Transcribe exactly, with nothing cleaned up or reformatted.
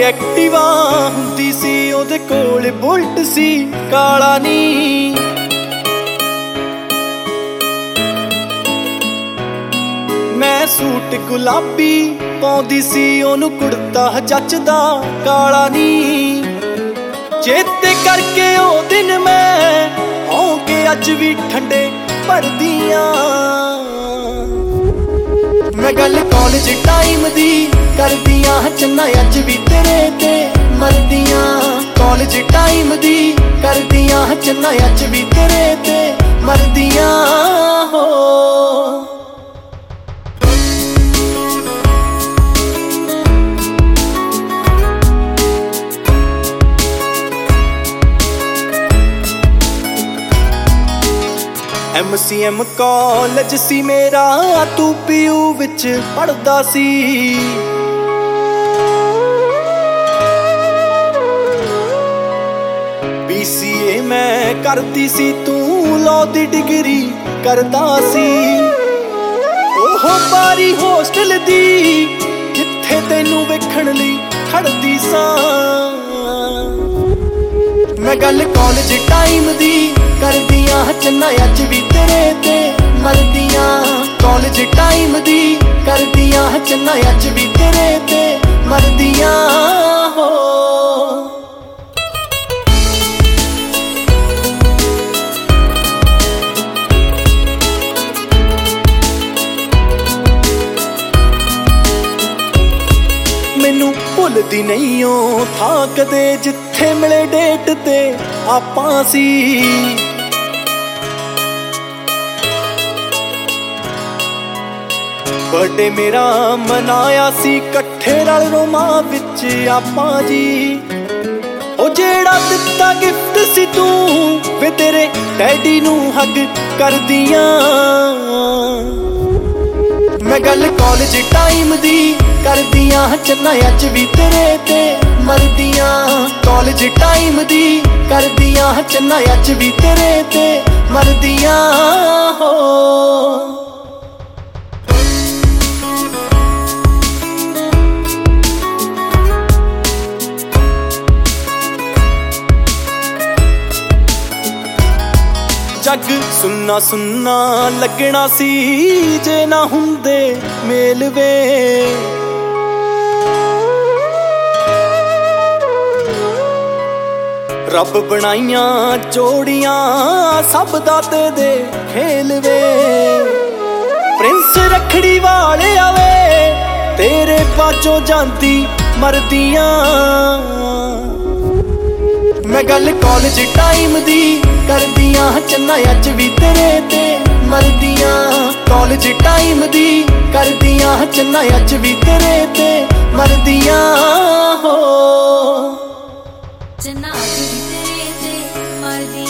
Activa ਹੁੰਦੀ ਸੀ ਉਹਦੇ ਕੋਲ ਬੁਲਟ ਸੀ ਕਾਲਾ ਨੀ। ਮੈਂ ਸੂਟ ਗੁਲਾਬੀ ਪਾਉਂਦੀ ਸੀ ਉਹਨੂੰ ਕੁੜਤਾ ਜੱਚਦਾ ਕਾਲਾ ਨੀ। ਚੇਤੇ ਕਰਕੇ ਉਹ ਦਿਨ ਮੈਂ ਆਉਂਕੇ ਅੱਜ ਵੀ ਠੰਡੇ ਭਰਦੀਆਂ। ਮੈਂ ਗੱਲ ਕਾਲਜ ਟਾਈਮ ਦੀ ਕਰਦੀਆਂ ਚੰਨਾ ਅੱਜ ਵੀ ਤੇਰੇ ਤੇ ਮਰਦੀਆਂ। ਕਾਲਜ ਟਾਈਮ ਦੀ ਕਰਦੀਆਂ ਚੰਨਾ ਅੱਜ ਵੀ ਤੇਰੇ ਤੇ ਮਰਦੀਆਂ ਹੋ। ਐਮ ਸੀ ਐਮ ਕਾਲਜ ਸੀ ਮੇਰਾ, ਤੂੰ ਪੀ ਯੂ ਵਿੱਚ ਪੜ੍ਹਦਾ ਸੀ। ਬੀ ਸੀ ਏ ਮੈਂ ਕਰਦੀ ਸੀ, ਤੂੰ ਲਾਅ ਦੀ ਡਿਗਰੀ ਕਰਦਾ ਸੀ। ਉਹ ਬਾਰੀ ਹੋਸਟਲ ਦੀ ਜਿੱਥੇ ਤੈਨੂੰ ਵੇਖਣ ਲਈ ਖੜਦੀ ਸਾਂ। ਮੈਂ ਗੱਲ ਕਾਲਜ ਟਾਈਮ ਦੀ ਕਰਦੀਆਂ ਚੰਨਾ ਅੱਜ ਵੀ ਤੇਰੇ ਤੇ ਮਰਦੀਆਂ। ਕਾਲਜ ਟਾਈਮ ਦੀ ਕਰਦੀਆਂ ਚੰਨਾ ਅੱਜ ਵੀ ਤੇਰੇ ਤੇ ਮਰਦੀਆਂ ਹੋ। ਮੈਨੂੰ ਭੁੱਲਦੀ ਨਹੀਂ ਓ ਥਾਂ ਕਦੇ ਜਿੱਥੇ ਮਿਲੇ ਡੇਟ ਤੇ ਆਪਾਂ ਸੀ। ਬਰਥਡੇ ਮੇਰਾ ਮਨਾਇਆ ਸੀ ਇਕੱਠੇ ਰਲ ਰੋਮਾਂ ਵਿੱਚ ਆਪਾਂ ਜੀ। ਉਹ ਜਿਹੜਾ ਦਿੱਤਾ ਗਿਫਟ ਸੀ ਤੂੰ ਵੇ ਤੇਰੇ ਡੈਡੀ ਨੂੰ ਹੱਗ ਕਰਦੀਆਂ। ਮੈਂ ਗੱਲ ਕਾਲਜ ਟਾਈਮ ਦੀ ਕਰਦੀਆਂ ਚੰਨਾ ਅੱਜ ਵੀ ਤੇਰੇ ਤੇ ਮਰਦੀਆਂ। ਕਾਲਜ ਟਾਈਮ ਦੀ ਕਰਦੀਆਂ ਚੰਨਾ ਅੱਜ ਵੀ ਤੇਰੇ ਤੇ ਮਰਦੀਆਂ ਹੋ। ਜੱਗ ਸੁੰਨਾ ਸੁੰਨਾ ਲੱਗਣਾ ਸੀ ਜੇ ਨਾ ਹੁੰਦੇ ਮੇਲ ਵੇ। ਰੱਬ ਬਣਾਈਆਂ ਜੋੜੀਆਂ ਸਭ ਦਾਤੇ ਦੇ ਖੇਲ ਵੇ। ਪ੍ਰਿੰਸ ਰੱਖੜੀ ਵਾਲੇ ਆਵੇ ਤੇਰੇ ਬਾਝੋਂ ਜਾਂਦੀ ਮਰਦੀਆਂ। ਮੈਂ ਗੱਲ ਕਾਲਜ ਟਾਈਮ ਦੀ ਕਰਦੀਆਂ ਚੰਨਾ ਅੱਜ ਵੀ ਤੇਰੇ ਤੇ ਮਰਦੀਆਂ। ਕਾਲਜ ਟਾਈਮ ਦੀ ਕਰਦੀਆਂ ਚੰਨਾ ਅੱਜ ਵੀ ਤੇਰੇ ਤੇ ਮਰਦੀਆਂ ਹੋ। ਚੰਨਾ ਅੱਜ ਵੀ ਤੇਰੇ ਤੇ ਮਰਦੀਆਂ।